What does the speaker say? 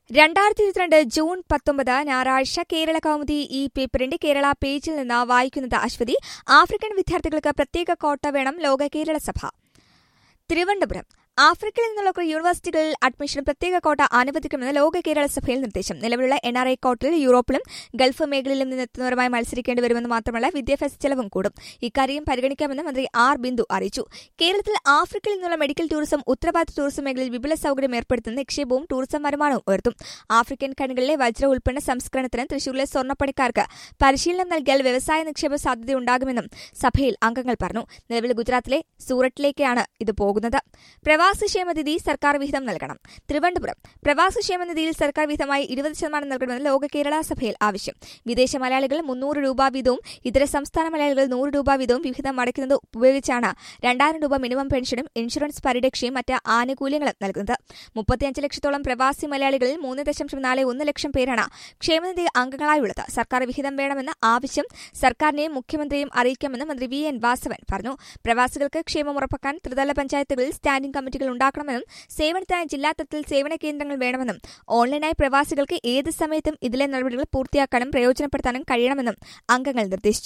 2022 June 19 ഞായറാഴ്ച കേരള കൗമുദി ഈ പേപ്പറിന്റെ കേരള പേജിൽ നിന്ന് വായിക്കുന്നത് അശ്വതി. ആഫ്രിക്കൻ വിദ്യാർത്ഥികൾക്ക് പ്രത്യേക ക്വാട്ട വേണം ലോക കേരള സഭ. തിരുവനന്തപുരം. ആഫ്രിക്കയിൽ നിന്നുള്ള യൂണിവേഴ്സിറ്റികളിൽ അഡ്മിഷൻ പ്രത്യേക ക്വാട്ട അനുവദിക്കണമെന്ന് ലോക കേരള സഭയിൽ നിർദ്ദേശം. നിലവിലുള്ള NRI ക്വാട്ടയിൽ യൂറോപ്പിലും ഗൾഫ് മേഖലയിലും നിന്നെത്തുന്നവരുമായി മത്സരിക്കേണ്ടി വരുമെന്ന് മാത്രമല്ല വിദ്യാഭ്യാസ ചെലവും കൂടും. ഇക്കാര്യം പരിഗണിക്കാമെന്ന് മന്ത്രി ആർ ബിന്ദു അറിയിച്ചു. കേരളത്തിൽ ആഫ്രിക്കയിൽ നിന്നുള്ള മെഡിക്കൽ ടൂറിസം, ഉത്തരവാദിത്ത ടൂറിസം മേഖലയിൽ വിപുല സൌകര്യം ഏർപ്പെടുത്തുന്ന നിക്ഷേപവും ടൂറിസം വരുമാനവും ഉയർത്തും. ആഫ്രിക്കൻ ഖനികളിലെ വജ്ര ഉൽപ്പന്ന സംസ്കരണത്തിന് തൃശൂരിലെ സ്വർണ്ണപ്പണിക്കാർക്ക് പരിശീലനം നൽകിയാൽ വ്യവസായ നിക്ഷേപ സാധ്യതയുണ്ടാകുമെന്നും സഭയിൽ അംഗങ്ങൾ പറഞ്ഞു. നിലവിൽ ഗുജറാത്തിലെ സൂററ്റിലേക്കാണ് ഇത് പോകുന്നത്. പ്രവാസിക്ഷേമനിധി സർക്കാർ വിഹിതം നൽകണം. തിരുവനന്തപുരം. പ്രവാസിക്ഷേമനിധിയിൽ സർക്കാർ വിഹിതമായി 20% നൽകണമെന്ന് ലോക കേരള സഭയിൽ ആവശ്യം. വിദേശ മലയാളികൾ 300 രൂപ വീതവും ഇതര സംസ്ഥാന മലയാളികൾ 100 രൂപ വീതവും വിഹിതം അടയ്ക്കുന്നത് ഉപയോഗിച്ചാണ് 2000 രൂപ മിനിമം പെൻഷനും ഇൻഷുറൻസ് പരിരക്ഷയും മറ്റ് ആനുകൂല്യങ്ങളും നൽകുന്നത്. 35 ലക്ഷത്തോളം പ്രവാസി മലയാളികളിൽ 3.41 ലക്ഷം പേരാണ് ക്ഷേമനിധി അംഗങ്ങളായുള്ളത്. സർക്കാർ വിഹിതം വേണമെന്ന ആവശ്യം സർക്കാരിനെയും മുഖ്യമന്ത്രിയെയും അറിയിക്കാമെന്ന് മന്ത്രി VN വാസവൻ പറഞ്ഞു. പ്രവാസികൾക്ക് ക്ഷേമം ഉറപ്പാക്കാൻ ത്രിതല പഞ്ചായത്തുകളിൽ സ്റ്റാൻഡിംഗ് കമ്മിറ്റികൾ ഉണ്ടാക്കണമെന്നും സേവനത്തിനായി ജില്ലാതലത്തിൽ സേവന കേന്ദ്രങ്ങൾ വേണമെന്നും ഓൺലൈനായി പ്രവാസികൾക്ക് ഏത് സമയത്തും ഇതിലെ നടപടികൾ പൂർത്തിയാക്കാനും പ്രയോജനപ്പെടുത്താനും കഴിയണമെന്നും അംഗങ്ങൾ നിർദ്ദേശിച്ചു.